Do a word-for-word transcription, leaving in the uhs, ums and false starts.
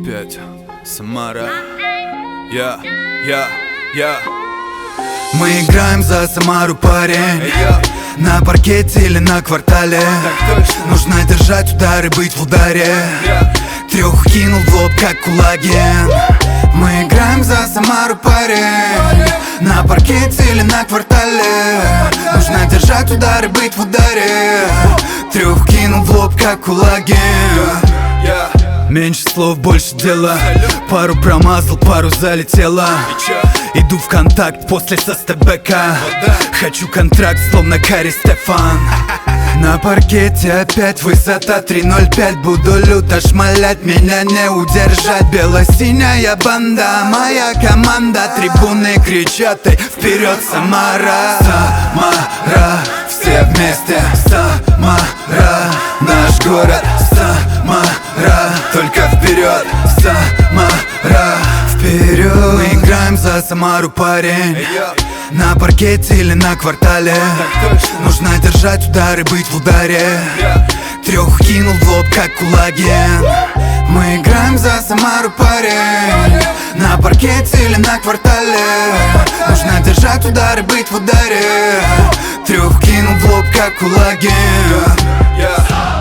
Опять Самара. Я, я, я. Мы играем за Самару, парень. На паркете или на квартале. Нужно держать удары, быть в ударе. Трех кинул в лоб, как кулаген. Мы играем за Самару, парень. На паркете или на квартале. Нужно держать удары, быть в ударе. Трех кинул в лоб, как кулаген. Меньше слов, больше дела. Пару промазал, пару залетела. Иду в контакт после состебека. Хочу контракт, словно Кари Стефан. На паркете опять высота три ноль пять. Буду люто шмалять, меня не удержать. Бело-синяя банда, моя команда. Трибуны кричат: эй, вперед, Самара! Самара, все вместе, Самара. Наш город, Самара. Только вперед, Самара, вперед. Мы играем за Самару, парень. На паркете или на квартале. Нужно держать удары, быть в ударе. Трех кинул в лоб, как кулаген. Мы играем за Самару, парень. На паркете или на квартале. Нужно держать удары, быть в ударе. Трех кинул в лоб, как кулаген.